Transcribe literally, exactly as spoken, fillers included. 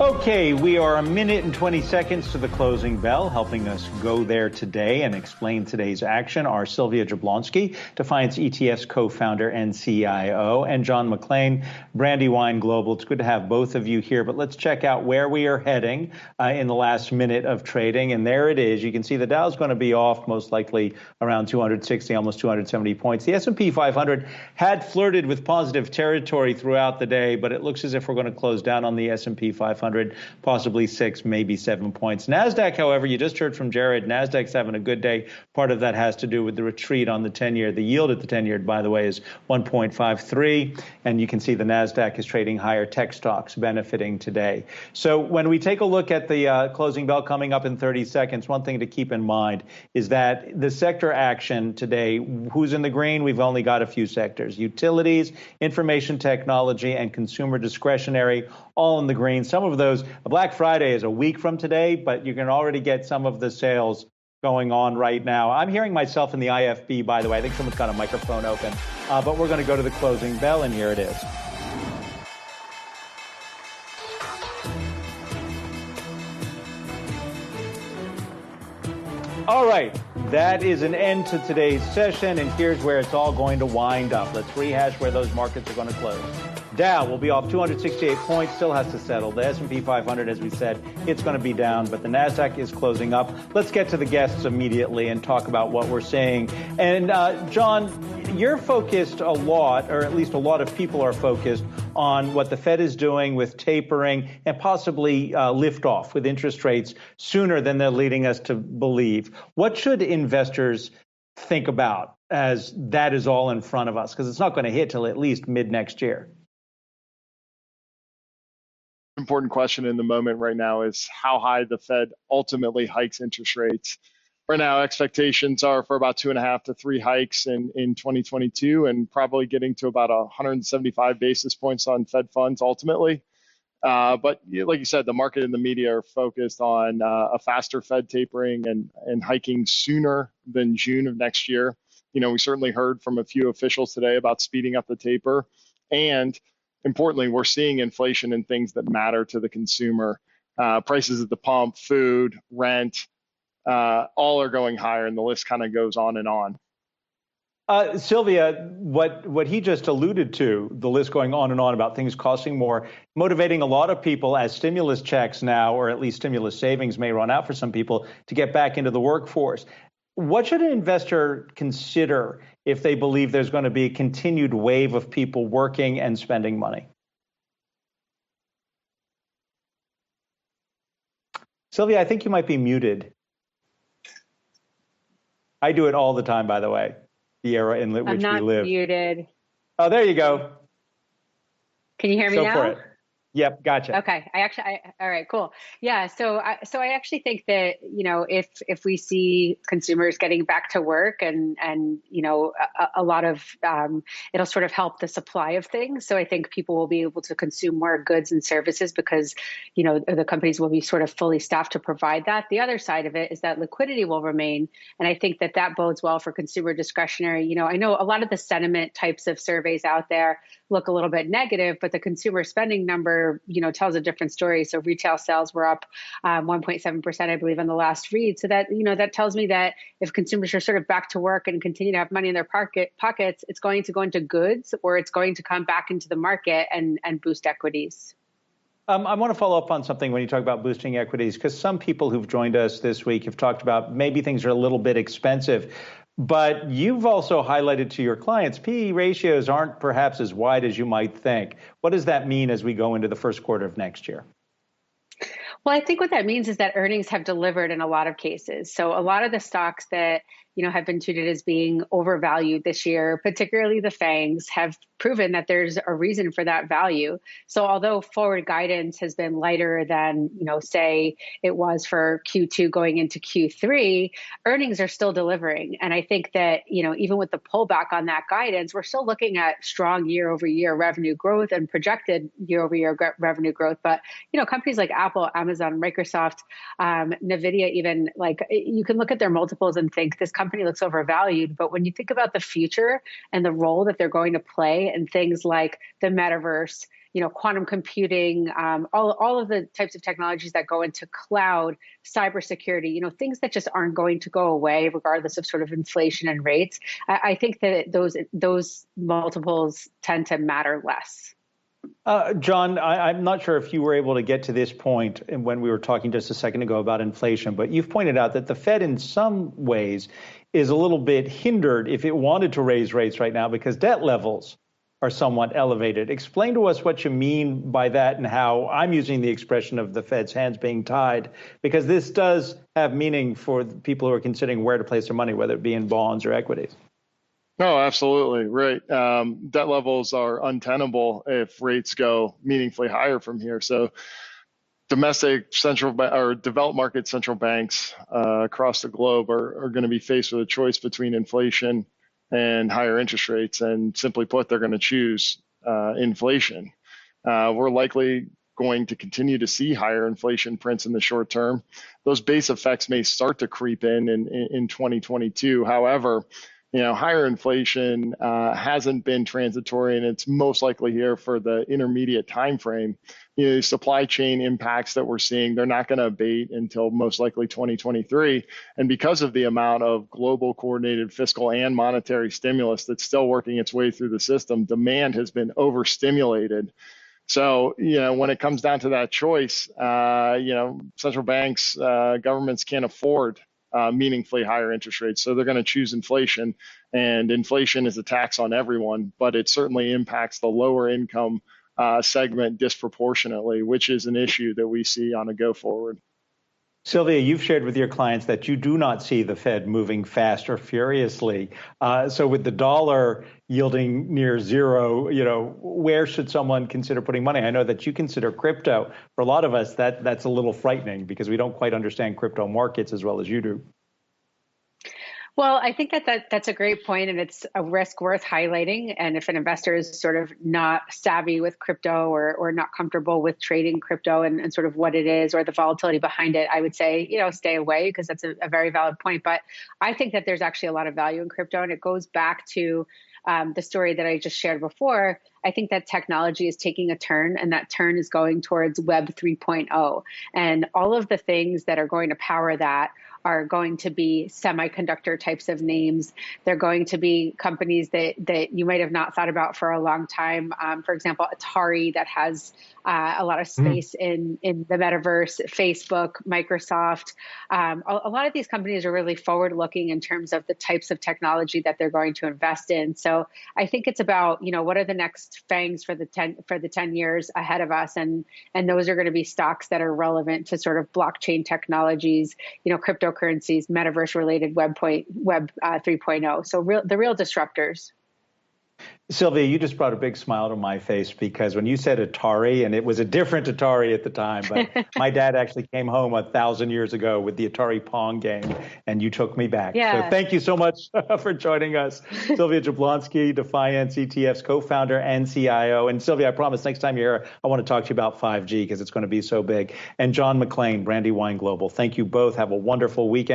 Okay, we are a minute and twenty seconds to the closing bell. Helping us go there today and explain today's action are Sylvia Jablonski, Defiance E T F's co-founder and C I O, and John McClain, Brandywine Global. It's good to have both of you here, but let's check out where we are heading uh, in the last minute of trading. And there it is. You can see the Dow's going to be off most likely around two hundred sixty, almost two hundred seventy points. The S and P five hundred had flirted with positive territory throughout the day, but it looks as if we're going to close down on the S and P five hundred, possibly six, maybe seven points. NASDAQ, however, you just heard from Jared, NASDAQ's having a good day. Part of that has to do with the retreat on the ten-year. The yield at the ten-year, by the way, is one point five three, and you can see the NASDAQ is trading higher, tech stocks benefiting today. So when we take a look at the uh, closing bell coming up in thirty seconds, one thing to keep in mind is that the sector action today, who's in the green? We've only got a few sectors: utilities, information technology, and consumer discretionary, all in the green. Some of those, Black Friday is a week from today, but you can already get some of the sales going on right now. I'm hearing myself in the I F B, by the way. I think someone's got a microphone open, uh, but we're going to go to the closing bell, and here it is. All right, that is an end to today's session, and here's where it's all going to wind up. Let's rehash where those markets are going to close. Dow will be off two hundred sixty-eight points, still has to settle. The S and P five hundred, as we said, it's going to be down, but the NASDAQ is closing up. Let's get to the guests immediately and talk about what we're seeing. And uh, John, you're focused a lot, or at least a lot of people are focused on what the Fed is doing with tapering and possibly uh, lift off with interest rates sooner than they're leading us to believe. What should investors think about as that is all in front of us? Because it's not going to hit till at least mid next year. Important question in the moment right now is how high the Fed ultimately hikes interest rates. Right now, expectations are for about two and a half to three hikes in, in twenty twenty-two, and probably getting to about one hundred seventy-five basis points on Fed funds ultimately. Uh, but like you said, the market and the media are focused on uh, a faster Fed tapering and, and hiking sooner than June of next year. You know, we certainly heard from a few officials today about speeding up the taper. And importantly, we're seeing inflation in things that matter to the consumer. Uh, prices at the pump, food, rent, uh, all are going higher, and the list kind of goes on and on. Uh, Sylvia, what, what he just alluded to, the list going on and on about things costing more, motivating a lot of people as stimulus checks now, or at least stimulus savings may run out for some people, to get back into the workforce. What should an investor consider if they believe there's going to be a continued wave of people working and spending money? Sylvia, I think you might be muted. I do it all the time, by the way, the era in which we live. I'm not muted. Oh, there you go. Can you hear me Go now? for it. Yep, gotcha. Okay, I actually, I, all right, cool. Yeah, so I, so I actually think that, you know, if if we see consumers getting back to work and and you know a, a lot of um, it'll sort of help the supply of things. So I think people will be able to consume more goods and services because, you know, the companies will be sort of fully staffed to provide that. The other side of it is that liquidity will remain, and I think that that bodes well for consumer discretionary. You know, I know a lot of the sentiment types of surveys out there look a little bit negative, but the consumer spending number, you know, tells a different story. So retail sales were up um, one point seven percent, I believe, on the last read. So that, you know, that tells me that if consumers are sort of back to work and continue to have money in their pocket pockets, it's going to go into goods, or it's going to come back into the market and, and boost equities. Um, I want to follow up on something when you talk about boosting equities, because some people who've joined us this week have talked about maybe things are a little bit expensive. But you've also highlighted to your clients, P E ratios aren't perhaps as wide as you might think. What does that mean as we go into the first quarter of next year? Well, I think what that means is that earnings have delivered in a lot of cases. So a lot of the stocks that, you know, have been treated as being overvalued this year, particularly the FANGs, have proven that there's a reason for that value. So although forward guidance has been lighter than, you know, say it was for Q two going into Q three, earnings are still delivering. And I think that, you know, even with the pullback on that guidance, we're still looking at strong year over year revenue growth and projected year over year revenue growth. But, you know, companies like Apple, Amazon, Microsoft, um, NVIDIA, even, like, you can look at their multiples and think this company looks overvalued. But when you think about the future and the role that they're going to play in things like the metaverse, you know, quantum computing, um, all, all of the types of technologies that go into cloud, cybersecurity, you know, things that just aren't going to go away regardless of sort of inflation and rates. I, I think that those those multiples tend to matter less. Uh, John, I, I'm not sure if you were able to get to this point when we were talking just a second ago about inflation, but you've pointed out that the Fed in some ways is a little bit hindered if it wanted to raise rates right now because debt levels are somewhat elevated. Explain to us what you mean by that and how I'm using the expression of the Fed's hands being tied, because this does have meaning for people who are considering where to place their money, whether it be in bonds or equities. No, absolutely. Right. Um, debt levels are untenable if rates go meaningfully higher from here. So domestic central ba- or developed market central banks uh, across the globe are, are going to be faced with a choice between inflation and higher interest rates. And simply put, they're going to choose uh, inflation. Uh, we're likely going to continue to see higher inflation prints in the short term. Those base effects may start to creep in in, in twenty twenty-two. However, you know, higher inflation uh, hasn't been transitory, and it's most likely here for the intermediate time frame. You know, supply chain impacts that we're seeing, they're not going to abate until most likely twenty twenty-three. And because of the amount of global coordinated fiscal and monetary stimulus that's still working its way through the system, demand has been overstimulated. So, you know, when it comes down to that choice, uh, you know, central banks, uh, governments can't afford Uh, meaningfully higher interest rates. So they're going to choose inflation, and inflation is a tax on everyone, but it certainly impacts the lower income uh, segment disproportionately, which is an issue that we see on a go forward. Sylvia, you've shared with your clients that you do not see the Fed moving fast or furiously. Uh, so with the dollar yielding near zero, you know, where should someone consider putting money? I know that you consider crypto. For a lot of us, that that's a little frightening because we don't quite understand crypto markets as well as you do. Well, I think that, that that's a great point, and it's a risk worth highlighting. And if an investor is sort of not savvy with crypto or or not comfortable with trading crypto and, and sort of what it is or the volatility behind it, I would say, you know, stay away, because that's a, a very valid point. But I think that there's actually a lot of value in crypto, and it goes back to um, the story that I just shared before. I think that technology is taking a turn, and that turn is going towards Web three point oh. And all of the things that are going to power that are going to be semiconductor types of names. They're going to be companies that that you might have not thought about for a long time. Um, for example, Atari, that has uh, a lot of space mm. in, in the metaverse, Facebook, Microsoft. Um, a, a lot of these companies are really forward looking in terms of the types of technology that they're going to invest in. So I think it's about, you know, what are the next fangs for the ten for the ten years ahead of us, and and those are going to be stocks that are relevant to sort of blockchain technologies, you know, cryptocurrencies, metaverse related web point web uh, three point oh. So real the real disruptors. Sylvia, you just brought a big smile to my face, because when you said Atari, and it was a different Atari at the time, but my dad actually came home a thousand years ago with the Atari Pong game, and you took me back. Yeah. So thank you so much for joining us. Sylvia Jablonski, Defiance E T F's co-founder and C I O. And Sylvia, I promise next time you're here, I want to talk to you about five G because it's going to be so big. And John McClain, Brandywine Global. Thank you both. Have a wonderful weekend.